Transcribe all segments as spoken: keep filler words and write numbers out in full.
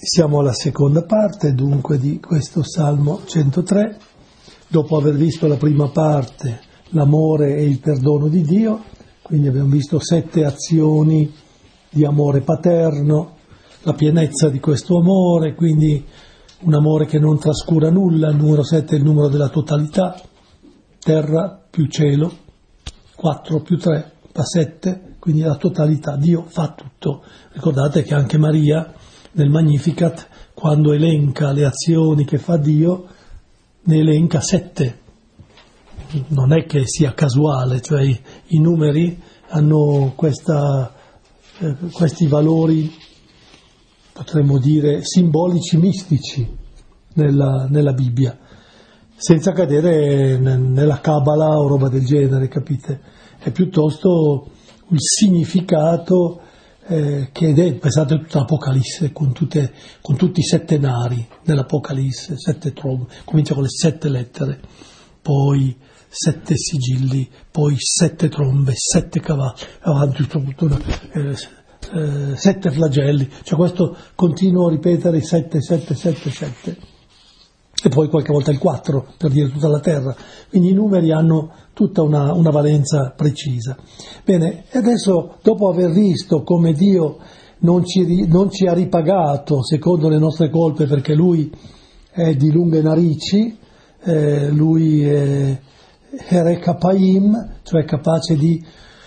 Siamo alla seconda parte dunque di questo Salmo centotré. Dopo aver visto la prima parte, l'amore e il perdono di Dio, quindi abbiamo visto sette azioni di amore paterno, la pienezza di questo amore, quindi un amore che non trascura nulla. Il numero sette è il numero della totalità, terra più cielo, quattro più tre fa sette, quindi la totalità, Dio fa tutto. Ricordate che anche Maria nel Magnificat, quando elenca le azioni che fa Dio, ne elenca sette. Non è che sia casuale, cioè i, i numeri hanno questa, eh, questi valori, potremmo dire, simbolici, mistici nella, nella Bibbia, senza cadere nella Kabbalah o roba del genere, capite? È piuttosto il significato eh, che è, pensate, tutta l'Apocalisse con, tutte, con tutti i settenari dell'Apocalisse, sette trombe, comincia con le sette lettere, poi sette sigilli, poi sette trombe, sette cavalli, avanti tutto una, eh, eh, sette flagelli, cioè questo continuo a ripetere sette, sette, sette, sette, e poi qualche volta il quattro per dire tutta la terra. Quindi i numeri hanno tutta una, una valenza precisa. Bene, e adesso, dopo aver visto come Dio non ci, non ci ha ripagato secondo le nostre colpe, perché Lui è di lunghe narici, eh, Lui è Herekapaim, cioè capace di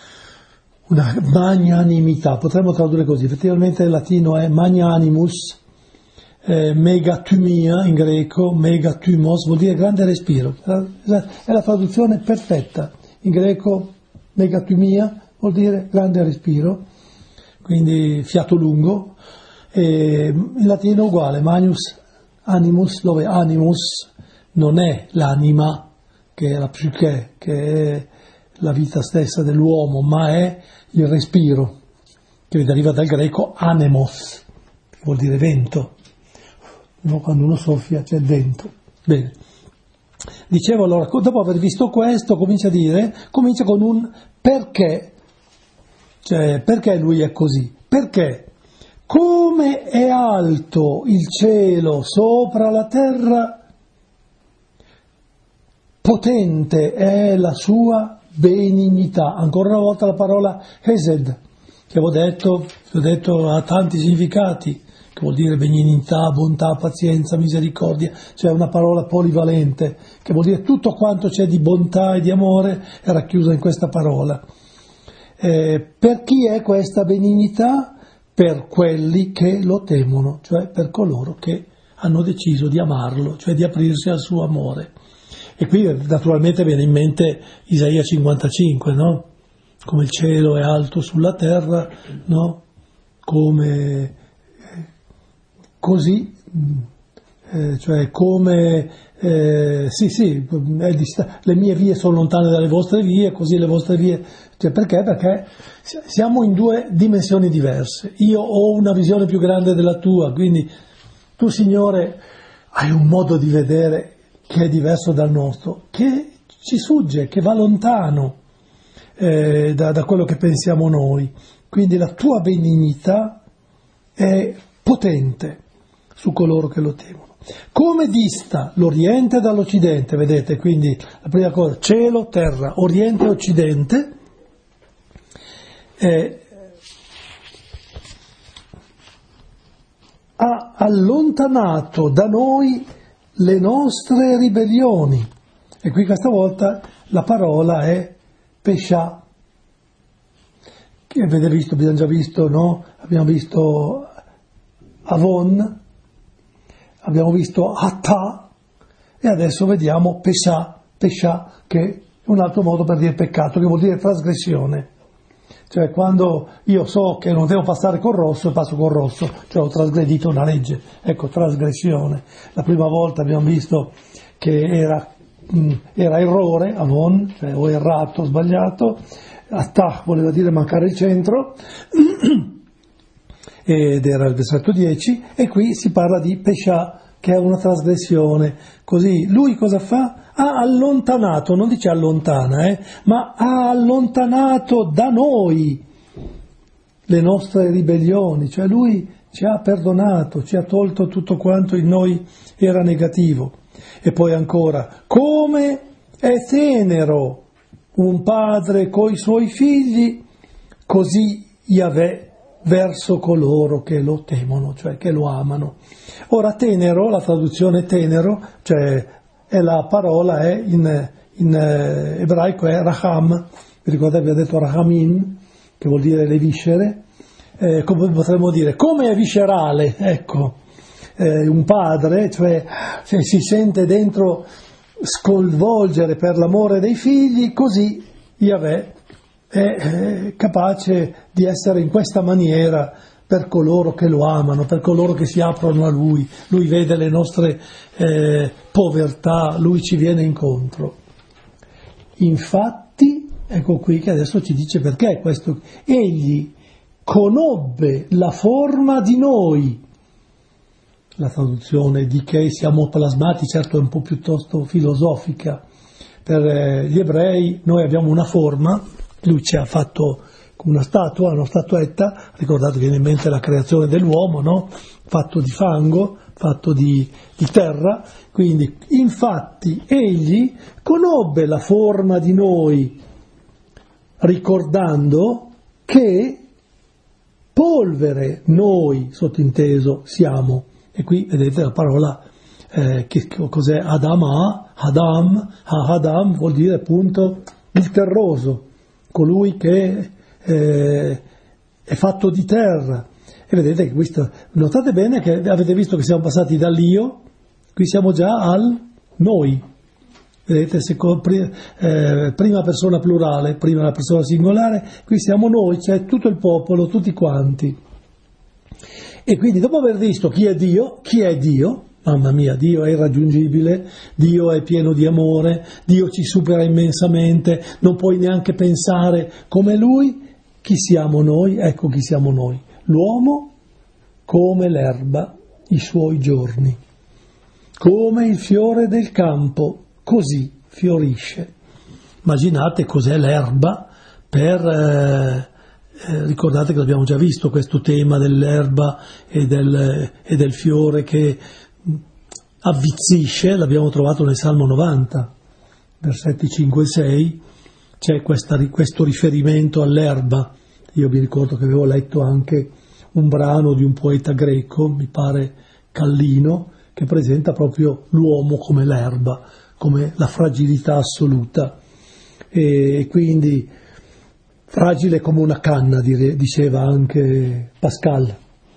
una magnanimità, potremmo tradurre così, effettivamente il latino è magnanimus, eh, megatumia in greco, megatumos vuol dire grande respiro, è la traduzione perfetta, in greco megatumia vuol dire grande respiro, quindi fiato lungo, e in latino uguale, magnus animus, dove animus non è l'anima, che è la psiche, che è la vita stessa dell'uomo, ma è il respiro, che deriva dal greco anemos, che vuol dire vento. No, quando uno soffia c'è il vento. Bene. Dicevo allora, dopo aver visto questo, comincia a dire, comincia con un perché. Cioè, perché lui è così? Perché? Come è alto il cielo sopra la terra, potente è la sua benignità. Ancora una volta la parola Hesed, che avevo detto, ho detto ha tanti significati, che vuol dire benignità, bontà, pazienza, misericordia, cioè una parola polivalente, che vuol dire tutto quanto c'è di bontà e di amore è racchiuso in questa parola. Eh, per chi è questa benignità? Per quelli che lo temono, cioè per coloro che hanno deciso di amarlo, cioè di aprirsi al suo amore. E qui naturalmente viene in mente Isaia cinquantacinque, no? Come il cielo è alto sulla terra, no? Come così, eh, cioè come, eh, sì sì, è dista- le mie vie sono lontane dalle vostre vie, così le vostre vie, cioè perché? Perché siamo in due dimensioni diverse. Io ho una visione più grande della tua, quindi tu, Signore, hai un modo di vedere che è diverso dal nostro, che ci sfugge, che va lontano eh, da, da quello che pensiamo noi. Quindi la tua benignità è potente su coloro che lo temono. Come dista l'Oriente dall'Occidente, vedete, quindi la prima cosa, cielo, terra, Oriente e Occidente, eh, ha allontanato da noi le nostre ribellioni. E qui questa volta la parola è Pesha, che avete visto, abbiamo già visto, no? Abbiamo visto Avon, abbiamo visto Hatta e adesso vediamo Pesha, Pesha, che è un altro modo per dire peccato, che vuol dire trasgressione. Cioè quando io so che non devo passare col rosso, passo col rosso, cioè ho trasgredito una legge, ecco, trasgressione. La prima volta abbiamo visto che era, mh, era errore, avon, cioè ho errato, ho sbagliato, attah voleva dire mancare il centro, ed era il versetto dieci, e qui si parla di pesha, che è una trasgressione. Così lui cosa fa? Ha allontanato, non dice allontana, eh, ma ha allontanato da noi le nostre ribellioni, cioè lui ci ha perdonato, ci ha tolto tutto quanto in noi era negativo. E poi ancora, come è tenero un padre coi suoi figli, così Yahweh verso coloro che lo temono, cioè che lo amano. Ora tenero, la traduzione tenero, cioè è la parola è in, in ebraico è raham, vi ricordate vi ho detto rahamin, che vuol dire le viscere, eh, come potremmo dire, come è viscerale, ecco, eh, un padre, cioè se si sente dentro sconvolgere per l'amore dei figli, così Yahweh è capace di essere in questa maniera per coloro che lo amano, per coloro che si aprono a Lui. Lui vede le nostre eh, povertà, Lui ci viene incontro. Infatti, ecco qui che adesso ci dice perché questo. Egli conobbe la forma di noi. La traduzione di che siamo plasmati, certo è un po' piuttosto filosofica. Per gli ebrei noi abbiamo una forma, lui ci ha fatto una statua, una statuetta, ricordate che viene in mente la creazione dell'uomo, no? Fatto di fango, fatto di, di terra, quindi infatti egli conobbe la forma di noi, ricordando che polvere noi, sottinteso, siamo. E qui vedete la parola eh, che cos'è Adama, Adam, Adam vuol dire appunto il terroso, colui che eh, è fatto di terra. E vedete che questo, notate bene che avete visto che siamo passati dall'io, qui siamo già al noi. Vedete, secondo, eh, prima persona plurale, prima la persona singolare, qui siamo noi, cioè tutto il popolo, tutti quanti. E quindi dopo aver visto chi è Dio, chi è Dio, mamma mia, Dio è irraggiungibile, Dio è pieno di amore, Dio ci supera immensamente, non puoi neanche pensare come Lui, chi siamo noi? Ecco chi siamo noi. L'uomo come l'erba i suoi giorni, come il fiore del campo, così fiorisce. Immaginate cos'è l'erba per... Eh, Eh, ricordate che l'abbiamo già visto questo tema dell'erba e del, e del fiore che avvizzisce, l'abbiamo trovato nel Salmo novanta, versetti cinque e sei, c'è questa, questo riferimento all'erba. Io mi ricordo che avevo letto anche un brano di un poeta greco, mi pare Callino, che presenta proprio l'uomo come l'erba, come la fragilità assoluta, e quindi fragile come una canna, diceva anche Pascal.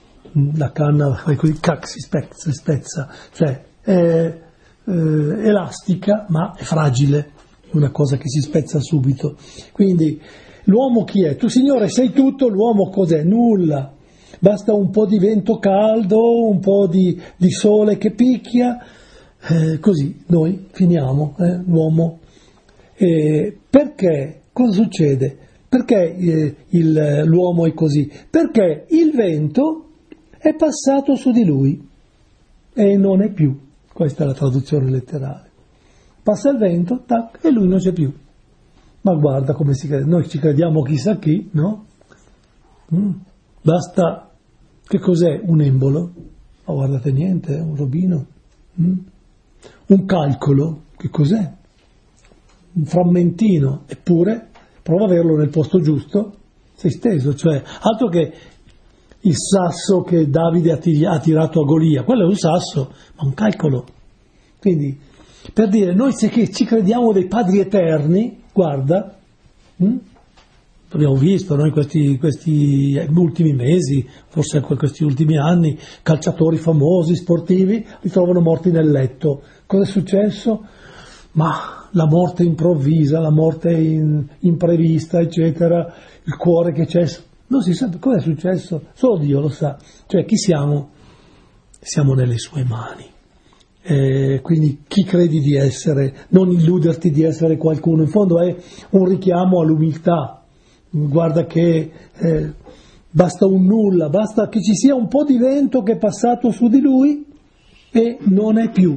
La canna si spezza, si spezza, cioè è eh, elastica ma è fragile, una cosa che si spezza subito. Quindi l'uomo chi è? Tu Signore sei tutto, l'uomo cos'è? Nulla. Basta un po' di vento caldo, un po' di, di sole che picchia, eh, così noi finiamo, eh, l'uomo. Eh, perché? Cosa succede? Perché eh, il, l'uomo è così? Perché il vento è passato su di lui e non è più. Questa è la traduzione letterale. Passa il vento, tac, e lui non c'è più. Ma guarda come si crede. Noi ci crediamo chissà chi, no? Mm. Basta, che cos'è un embolo? Ma guardate niente, è un robino. Mm. Un calcolo, che cos'è? Un frammentino, eppure... prova a averlo nel posto giusto, sei steso, cioè altro che il sasso che Davide ha tirato a Golia, quello è un sasso, ma un calcolo. Quindi, per dire, noi se che ci crediamo dei padri eterni, guarda, hm? abbiamo visto noi questi, questi ultimi mesi, forse questi ultimi anni, calciatori famosi, sportivi, li trovano morti nel letto. Cosa è successo? Ma... la morte improvvisa, la morte in, imprevista, eccetera, il cuore che c'è, non si sa cosa è successo, solo Dio lo sa. Cioè chi siamo? Siamo nelle sue mani. Eh, quindi chi credi di essere, non illuderti di essere qualcuno, in fondo è un richiamo all'umiltà. Guarda che eh, basta un nulla, basta che ci sia un po' di vento che è passato su di lui e non è più.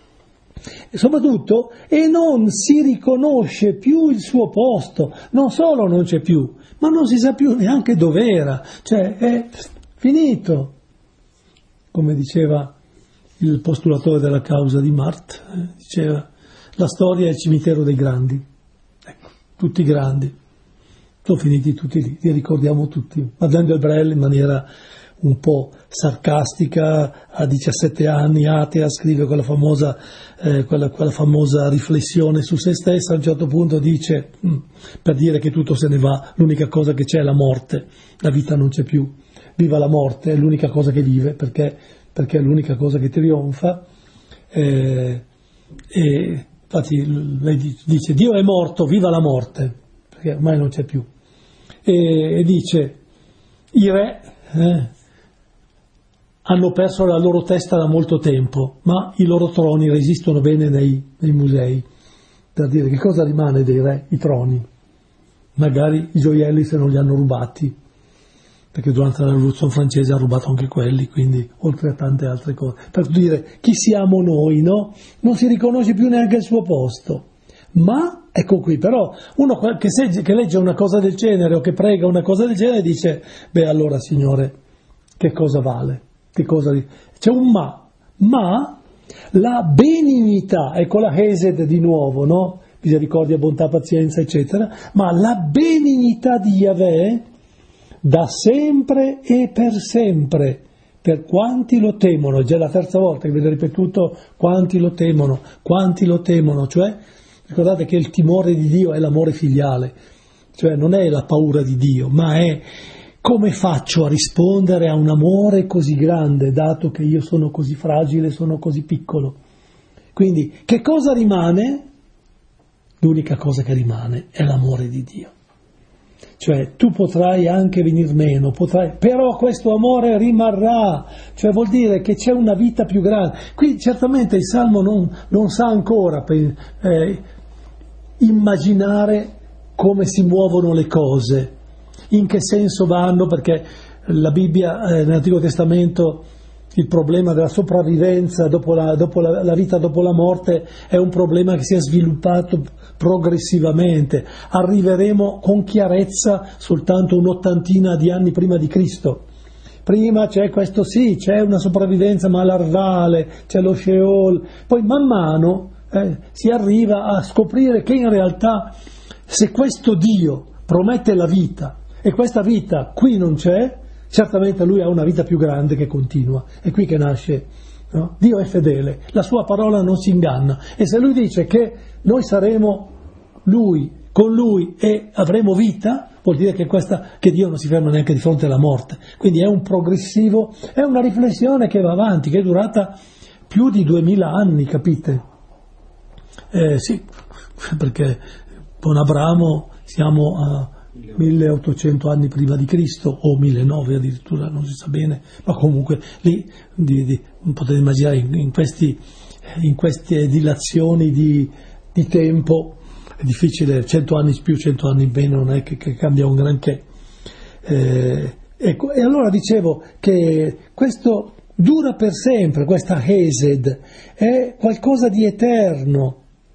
E soprattutto, e non si riconosce più il suo posto, non solo non c'è più, ma non si sa più neanche dov'era, cioè è finito, come diceva il postulatore della causa di Marthe, eh, diceva la storia è il cimitero dei grandi, ecco, tutti grandi, sono finiti tutti lì, li ricordiamo tutti. Madeleine de Brel in maniera un po' sarcastica, a diciassette anni, atea, scrive quella famosa, eh, quella, quella famosa riflessione su se stessa. A un certo punto dice, mh, per dire che tutto se ne va, l'unica cosa che c'è è la morte, la vita non c'è più, viva la morte, è l'unica cosa che vive, perché, perché è l'unica cosa che trionfa. Eh, e infatti lei dice Dio è morto, viva la morte, perché ormai non c'è più. E, e dice i re eh, hanno perso la loro testa da molto tempo, ma i loro troni resistono bene nei, nei musei. Per dire, che cosa rimane dei re? I troni. Magari i gioielli se non li hanno rubati, perché durante la rivoluzione francese ha rubato anche quelli, quindi oltre a tante altre cose. Per dire, chi siamo noi, no? Non si riconosce più neanche il suo posto. Ma, ecco qui, però, uno che, se, che legge una cosa del genere o che prega una cosa del genere dice, beh allora Signore, che cosa vale? Che cosa di... C'è un ma, ma la benignità, ecco la Hesed di nuovo, no? Misericordia, bontà, pazienza, eccetera, ma la benignità di Yahweh da sempre e per sempre, per quanti lo temono. È già la terza volta che viene ripetuto quanti lo temono, quanti lo temono, cioè ricordate che il timore di Dio è l'amore filiale, cioè non è la paura di Dio, ma è come faccio a rispondere a un amore così grande, dato che io sono così fragile, sono così piccolo. Quindi, che cosa rimane? L'unica cosa che rimane è l'amore di Dio. Cioè, tu potrai anche venir meno, potrai, però questo amore rimarrà, cioè vuol dire che c'è una vita più grande. Qui certamente il Salmo non, non sa ancora per, eh, immaginare come si muovono le cose, in che senso vanno, perché la Bibbia, eh, nell'Antico Testamento, il problema della sopravvivenza dopo, la, dopo la, la vita dopo la morte è un problema che si è sviluppato progressivamente. Arriveremo con chiarezza soltanto un'ottantina di anni prima di Cristo. Prima c'è questo, sì, c'è una sopravvivenza ma larvale, c'è lo Sheol, poi man mano eh, si arriva a scoprire che in realtà se questo Dio promette la vita e questa vita qui non c'è, certamente lui ha una vita più grande che continua, è qui che nasce, no? Dio è fedele, la sua parola non si inganna, e se lui dice che noi saremo lui, con lui e avremo vita, vuol dire che, questa, che Dio non si ferma neanche di fronte alla morte. Quindi è un progressivo, è una riflessione che va avanti, che è durata più di duemila anni, capite? Eh, sì, perché con Abramo siamo a milleottocento anni prima di Cristo, o millenovecento addirittura, non si sa bene, ma comunque lì di, di, potete immaginare in, in, questi, in queste dilazioni di, di tempo è difficile, cento anni più, cento anni meno, non è che, che cambia un granché. Eh, ecco, e allora dicevo che questo dura per sempre, questa Hesed è qualcosa di eterno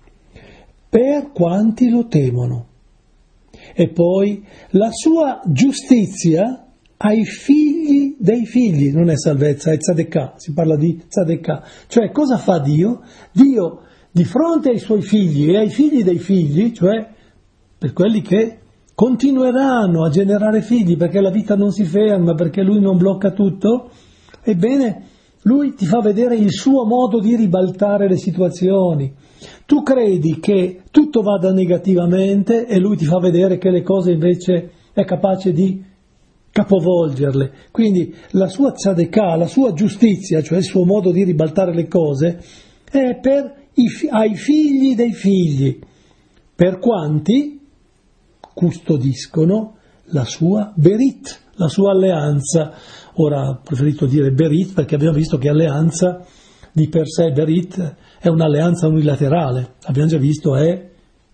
per quanti lo temono. E poi la sua giustizia ai figli dei figli, non è salvezza, è tzedekah, si parla di tzedekah. Cioè cosa fa Dio? Dio di fronte ai suoi figli e ai figli dei figli, cioè per quelli che continueranno a generare figli perché la vita non si ferma, perché lui non blocca tutto, ebbene lui ti fa vedere il suo modo di ribaltare le situazioni. Tu credi che tutto vada negativamente e lui ti fa vedere che le cose invece è capace di capovolgerle. Quindi la sua tzedekah, la sua giustizia, cioè il suo modo di ribaltare le cose, è per i, ai figli dei figli, per quanti custodiscono la sua berit, la sua alleanza. Ora ho preferito dire berit perché abbiamo visto che alleanza di per sé, berit, è un'alleanza unilaterale, abbiamo già visto, è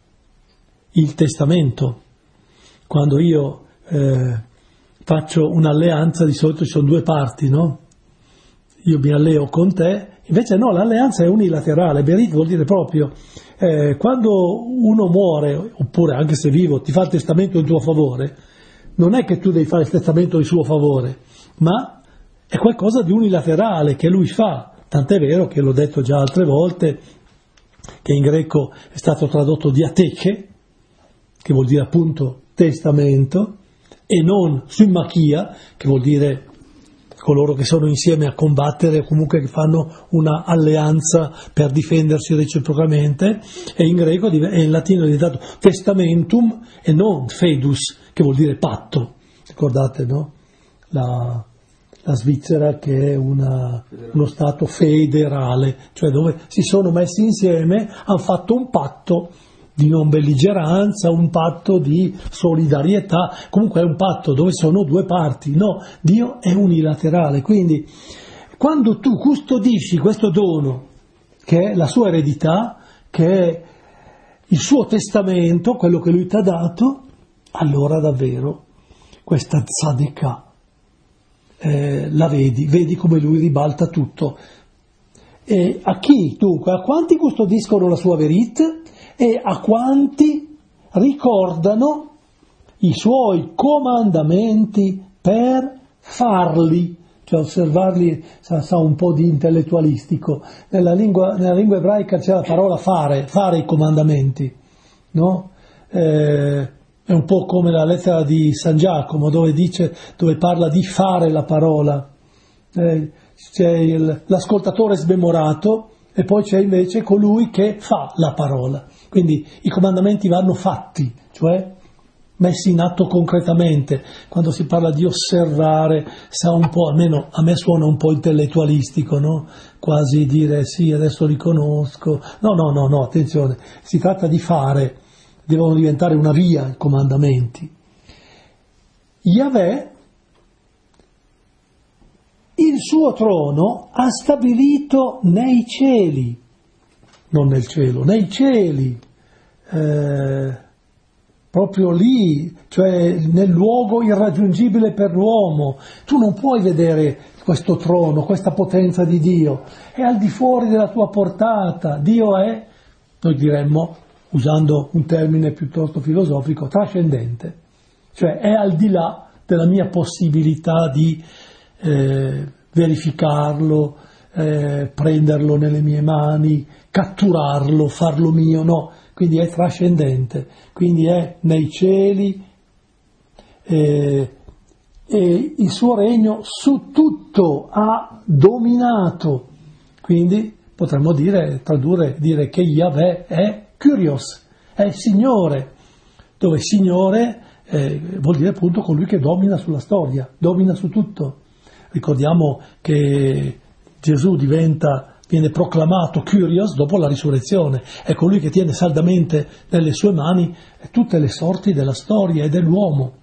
il testamento. Quando io eh, faccio un'alleanza di solito ci sono due parti, no? Io mi alleo con te, invece no, l'alleanza è unilaterale. Berit vuol dire proprio eh, quando uno muore, oppure anche se vivo, ti fa il testamento in tuo favore, non è che tu devi fare il testamento in suo favore, ma è qualcosa di unilaterale che lui fa, tant'è vero che l'ho detto già altre volte, che in greco è stato tradotto diateche, che vuol dire appunto testamento, e non summachia, che vuol dire coloro che sono insieme a combattere o comunque che fanno una alleanza per difendersi reciprocamente, e in greco e in latino è diventato testamentum e non fedus, che vuol dire patto. Ricordate, no? La, la Svizzera che è una, uno stato federale, cioè dove si sono messi insieme, hanno fatto un patto di non belligeranza, un patto di solidarietà, comunque è un patto dove sono due parti. No, Dio è unilaterale, quindi quando tu custodisci questo dono, che è la sua eredità, che è il suo testamento, quello che lui ti ha dato, allora davvero questa tzadikah eh, la vedi, vedi come lui ribalta tutto. E a chi dunque? A quanti custodiscono la sua verit? E a quanti ricordano i suoi comandamenti per farli, cioè osservarli, sa, sa un po' di intellettualistico. Nella lingua, nella lingua ebraica c'è la parola fare, fare i comandamenti, no? Eh, è un po' come la lettera di San Giacomo, dove dice, dove parla di fare la parola. Eh, c'è il, l'ascoltatore smemorato e poi c'è invece colui che fa la parola. Quindi i comandamenti vanno fatti, cioè messi in atto concretamente. Quando si parla di osservare, sa un po', almeno a me suona un po' intellettualistico, no? Quasi dire sì, adesso li conosco. No, no, no, no, attenzione, si tratta di fare, devono diventare una via i comandamenti. Yahweh, il suo trono ha stabilito nei cieli, non nel cielo, nei cieli, eh, proprio lì, cioè nel luogo irraggiungibile per l'uomo. Tu non puoi vedere questo trono, questa potenza di Dio, è al di fuori della tua portata. Dio è, noi diremmo, usando un termine piuttosto filosofico, trascendente, cioè è al di là della mia possibilità di eh, verificarlo, eh, prenderlo nelle mie mani, catturarlo, farlo mio, no, quindi è trascendente, quindi è nei cieli eh, e il suo regno su tutto ha dominato. Quindi potremmo dire, tradurre, dire che Yahweh è Kyrios, è il Signore, dove Signore eh, vuol dire appunto colui che domina sulla storia, domina su tutto. Ricordiamo che Gesù diventa, viene proclamato Kyrios dopo la risurrezione, è colui che tiene saldamente nelle sue mani tutte le sorti della storia e dell'uomo.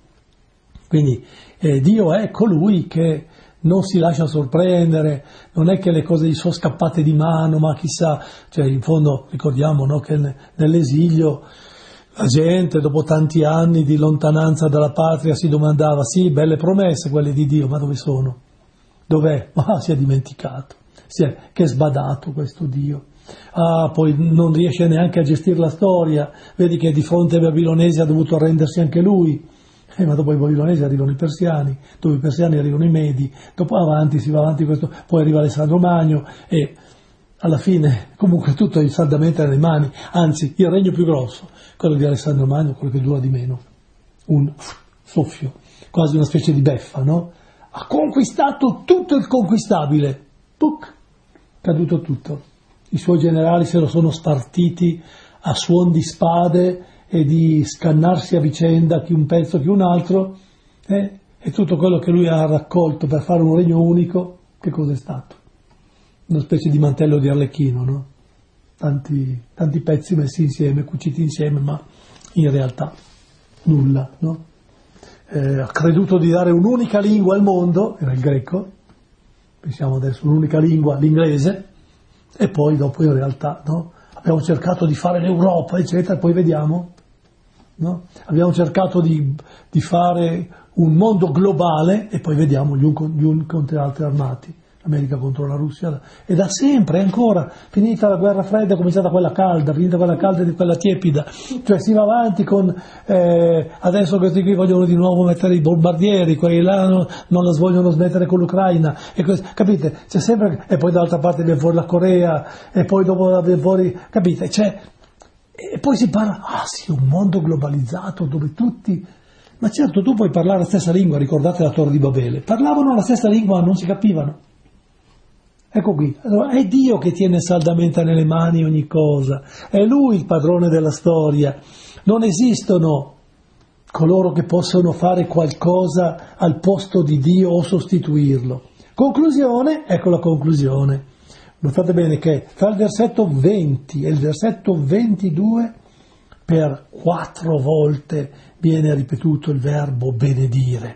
Quindi eh, Dio è colui che non si lascia sorprendere, non è che le cose gli sono scappate di mano, ma chissà, cioè in fondo ricordiamo, no, che nell'esilio la gente dopo tanti anni di lontananza dalla patria si domandava, sì, belle promesse quelle di Dio, ma dove sono? Dov'è? Ma si è dimenticato, si è, che è sbadato questo Dio. Ah, poi non riesce neanche a gestire la storia, vedi che di fronte ai babilonesi ha dovuto arrendersi anche lui. Eh, ma dopo i babilonesi arrivano i persiani, dopo i persiani arrivano i medi, dopo avanti si va avanti questo, poi arriva Alessandro Magno e alla fine comunque tutto è saldamente nelle mani, anzi il regno più grosso, quello di Alessandro Magno, quello che dura di meno, un soffio, quasi una specie di beffa, no? Ha conquistato tutto il conquistabile, puc, caduto tutto. I suoi generali se lo sono spartiti a suon di spade e di scannarsi a vicenda chi un pezzo chi un altro, eh? E tutto quello che lui ha raccolto per fare un regno unico, che cosa è stato? Una specie di mantello di Arlecchino, no? Tanti, tanti pezzi messi insieme, cuciti insieme, ma in realtà nulla, no? Eh, ha creduto di dare un'unica lingua al mondo, era il greco, pensiamo adesso un'unica lingua, l'inglese, e poi dopo in realtà, no? Abbiamo cercato di fare l'Europa, eccetera, e poi vediamo, no? Abbiamo cercato di, di fare un mondo globale e poi vediamo gli uni, gli uni contro gli altri armati. America contro la Russia, e da sempre, ancora, finita la guerra fredda, è cominciata quella calda, finita quella calda di quella tiepida, cioè si va avanti con, eh, adesso questi qui vogliono di nuovo mettere i bombardieri, quelli là non, non la vogliono smettere con l'Ucraina, e questo, capite? C'è sempre, e poi dall'altra parte viene fuori la Corea, e poi dopo viene fuori, capite? C'è, e poi si parla, ah sì, un mondo globalizzato dove tutti... Ma certo, tu puoi parlare la stessa lingua, ricordate la Torre di Babele, parlavano la stessa lingua ma non si capivano. Ecco qui, allora, è Dio che tiene saldamente nelle mani ogni cosa, è Lui il padrone della storia, non esistono coloro che possono fare qualcosa al posto di Dio o sostituirlo. Conclusione, ecco la conclusione. Notate bene che tra il versetto venti e il versetto ventidue per quattro volte viene ripetuto il verbo benedire.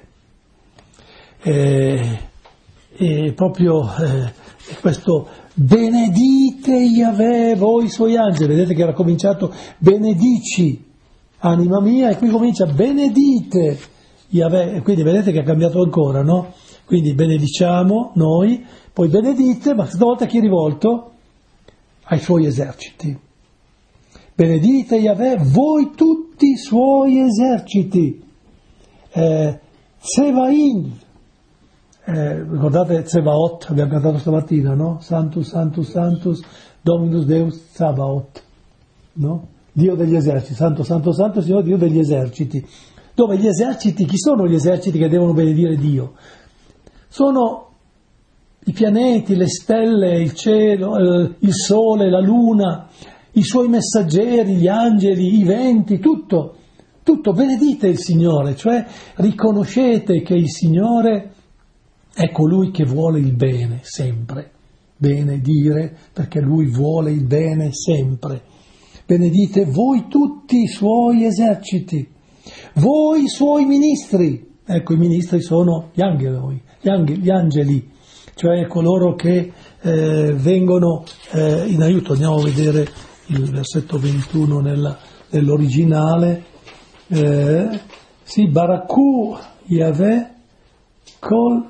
E, e proprio eh, questo benedite Yahweh, voi suoi angeli, vedete che era cominciato benedici anima mia, e qui comincia benedite Yahweh, e quindi vedete che ha cambiato ancora, no? Quindi benediciamo noi, poi benedite, ma stavolta chi è rivolto? Ai suoi eserciti. Benedite Yahweh, voi tutti i suoi eserciti. Eh, Tsevaim, eh, ricordate Tsevaot, abbiamo cantato stamattina, no? Santus, Santus, Santus, Dominus Deus Tsabaot, no? Dio degli eserciti, Santo, Santo, Santo, Signore Dio degli eserciti. Dove gli eserciti, chi sono gli eserciti che devono benedire Dio? Sono i pianeti, le stelle, il cielo, eh, il sole, la luna, i suoi messaggeri, gli angeli, i venti, tutto, tutto, benedite il Signore, cioè riconoscete che il Signore è colui che vuole il bene sempre, benedire perché Lui vuole il bene sempre. Benedite voi tutti i Suoi eserciti, voi i Suoi ministri, ecco i ministri sono gli angeli, gli angeli, gli angeli cioè coloro che eh, vengono eh, in aiuto. Andiamo a vedere il versetto ventuno nella, nell'originale, eh, sì, Baraku Yahweh Kol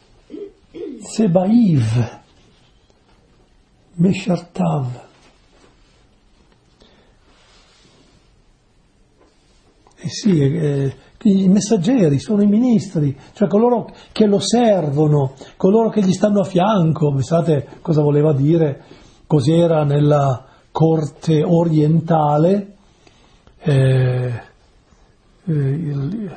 Sebaiv Meshartav. Eh sì, eh, i messaggeri sono i ministri, cioè coloro che lo servono, coloro che gli stanno a fianco. Pensate cosa voleva dire, cos'era nella corte orientale, eh, eh, il,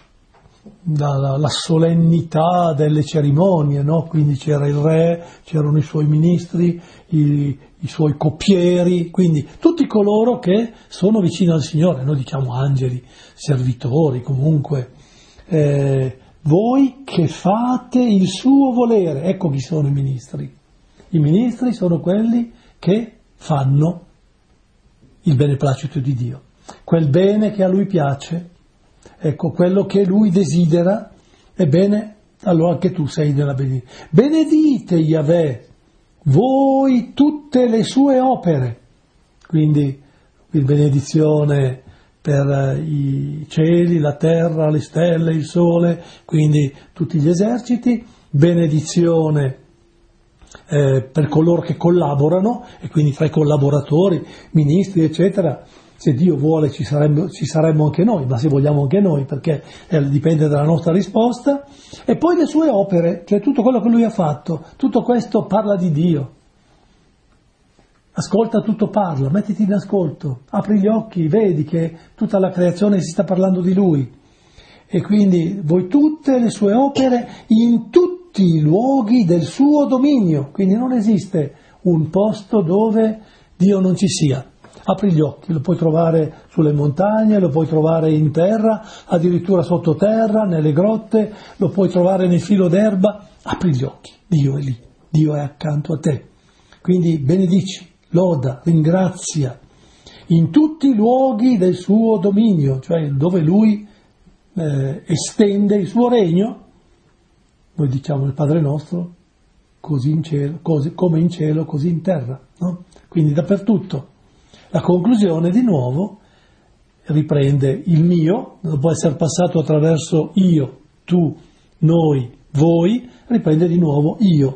la, la, la solennità delle cerimonie, no? Quindi c'era il re, c'erano i suoi ministri, i, i suoi coppieri, quindi tutti coloro che sono vicini al Signore, noi diciamo angeli, servitori, comunque, eh, voi che fate il suo volere, ecco chi sono i ministri. I ministri sono quelli che fanno il beneplacito di Dio, quel bene che a Lui piace, ecco, quello che Lui desidera, ebbene, allora anche tu sei nella benedizione. Benedite Yahweh, voi tutte le sue opere, quindi il benedizione per i cieli, la terra, le stelle, il sole, quindi tutti gli eserciti, benedizione eh, per coloro che collaborano, e quindi tra i collaboratori, ministri, eccetera. Se Dio vuole ci saremmo, ci saremmo anche noi, ma se vogliamo anche noi, perché eh, dipende dalla nostra risposta. E poi le sue opere, cioè tutto quello che Lui ha fatto, tutto questo parla di Dio. Ascolta, tutto parla, mettiti in ascolto, apri gli occhi, vedi che tutta la creazione si sta parlando di Lui. E quindi voi tutte le sue opere in tutti i luoghi del suo dominio, quindi non esiste un posto dove Dio non ci sia. Apri gli occhi, lo puoi trovare sulle montagne, lo puoi trovare in terra, addirittura sottoterra, nelle grotte, lo puoi trovare nel filo d'erba. Apri gli occhi, Dio è lì, Dio è accanto a te. Quindi benedici, loda, ringrazia in tutti i luoghi del suo dominio, cioè dove Lui eh, estende il suo regno. Noi diciamo il Padre nostro, così in cielo, così, come in cielo, così in terra, no? Quindi dappertutto. La conclusione di nuovo riprende il mio, dopo essere passato attraverso io, tu, noi, voi, riprende di nuovo io.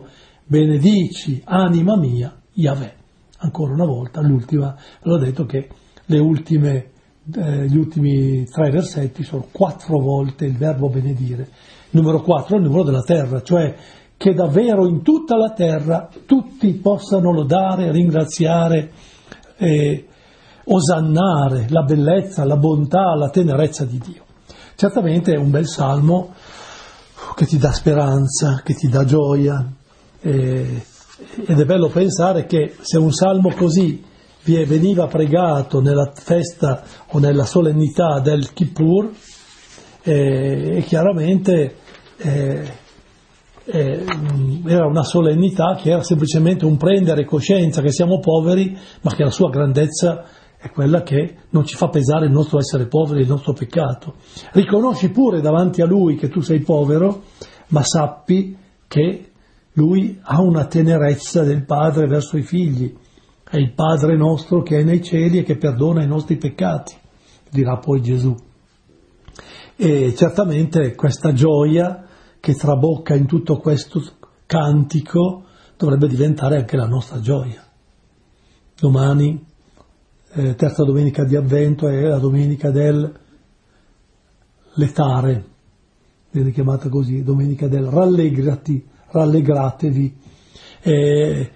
benedici, anima mia, Yahweh. Ancora una volta, l'ultima, l'ho detto che le ultime, eh, gli ultimi tre versetti sono quattro volte il verbo benedire. Il numero quattro è il numero della terra, cioè che davvero in tutta la terra tutti possano lodare, ringraziare, eh, osannare la bellezza, la bontà, la tenerezza di Dio. Certamente è un bel salmo che ti dà speranza, che ti dà gioia, eh, ed è bello pensare che se un salmo così veniva pregato nella festa o nella solennità del Kippur, eh, e chiaramente eh, eh, era una solennità che era semplicemente un prendere coscienza che siamo poveri, ma che la sua grandezza è quella che non ci fa pesare il nostro essere poveri, il nostro peccato. Riconosci pure davanti a Lui che tu sei povero, ma sappi che Lui ha una tenerezza del Padre verso i figli. È il Padre nostro che è nei cieli e che perdona i nostri peccati, dirà poi Gesù. E certamente questa gioia che trabocca in tutto questo cantico dovrebbe diventare anche la nostra gioia. Domani, eh, terza domenica di Avvento, è la domenica del letare, viene chiamata così, domenica del rallegrati, rallegratevi. E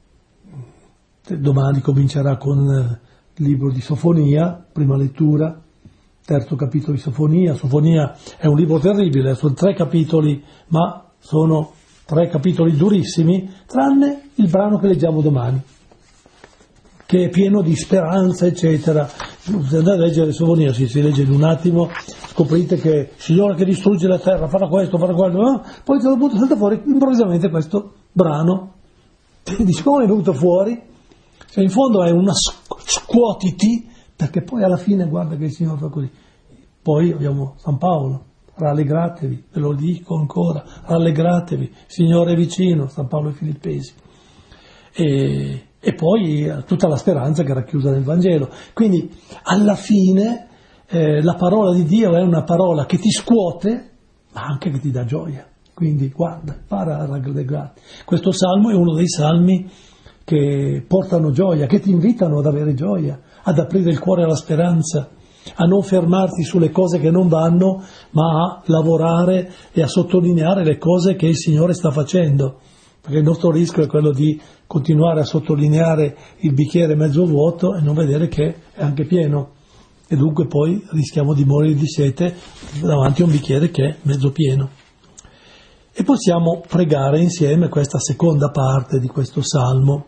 domani comincerà con il libro di Sofonia, prima lettura, terzo capitolo di Sofonia. Sofonia è un libro terribile, sono tre capitoli, ma sono tre capitoli durissimi, tranne il brano che leggiamo domani, che è pieno di speranza, eccetera. Se andate a leggere Sofonia, si, si legge in un attimo, scoprite che il Signore che distrugge la terra farà questo, farà quello, no? Poi a un punto salta fuori improvvisamente questo brano. Ti dici, come è venuto fuori? Cioè in fondo è una scuotiti, perché poi alla fine guarda che il Signore fa così. Poi abbiamo San Paolo, rallegratevi, ve lo dico ancora, rallegratevi, il Signore è vicino, San Paolo ai Filippesi. E, e poi tutta la speranza che è racchiusa nel Vangelo. Quindi alla fine eh, la parola di Dio è una parola che ti scuote, ma anche che ti dà gioia. Quindi guarda, impara a rallegrarti. Questo salmo è uno dei salmi che portano gioia, che ti invitano ad avere gioia, ad aprire il cuore alla speranza, a non fermarti sulle cose che non vanno, ma a lavorare e a sottolineare le cose che il Signore sta facendo, perché il nostro rischio è quello di continuare a sottolineare il bicchiere mezzo vuoto e non vedere che è anche pieno, e dunque poi rischiamo di morire di sete davanti a un bicchiere che è mezzo pieno. E possiamo pregare insieme questa seconda parte di questo salmo.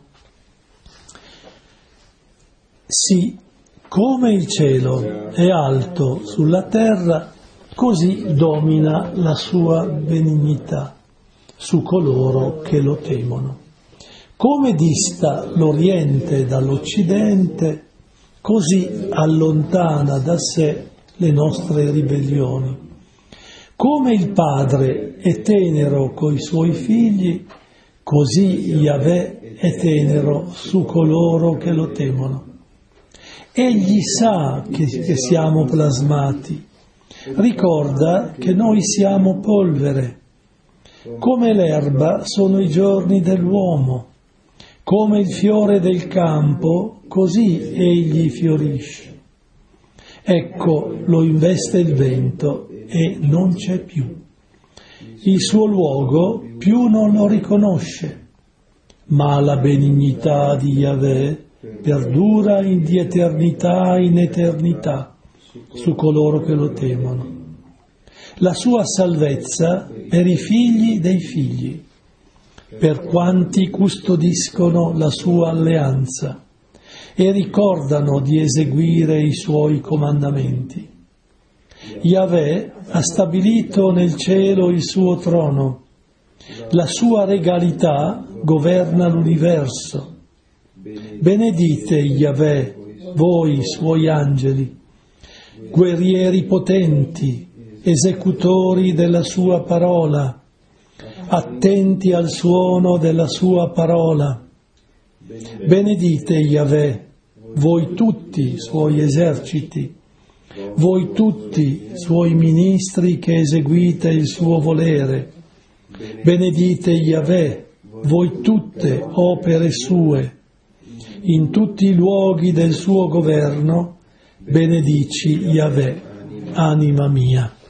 Sì, come il cielo è alto sulla terra, così domina la sua benignità su coloro che lo temono. Come dista l'Oriente dall'Occidente, così allontana da sé le nostre ribellioni. Come il Padre è tenero coi suoi figli, così Yahweh è tenero su coloro che lo temono. Egli sa che, che siamo plasmati, ricorda che noi siamo polvere. Come l'erba sono i giorni dell'uomo, come il fiore del campo, così egli fiorisce. Ecco, lo investe il vento e non c'è più. Il suo luogo più non lo riconosce, ma la benignità di Yahweh perdura di eternità in eternità su coloro che lo temono. La sua salvezza per i figli dei figli, per quanti custodiscono la sua alleanza e ricordano di eseguire i suoi comandamenti. Yahweh ha stabilito nel cielo il suo trono, la sua regalità governa l'universo. Benedite Yahweh, voi suoi angeli, guerrieri potenti, esecutori della sua parola, attenti al suono della sua parola. Benedite Yahweh, voi tutti suoi eserciti, voi tutti suoi ministri che eseguite il suo volere. Benedite Yahweh, voi tutte opere sue, in tutti i luoghi del suo governo, benedici Yahweh, anima mia.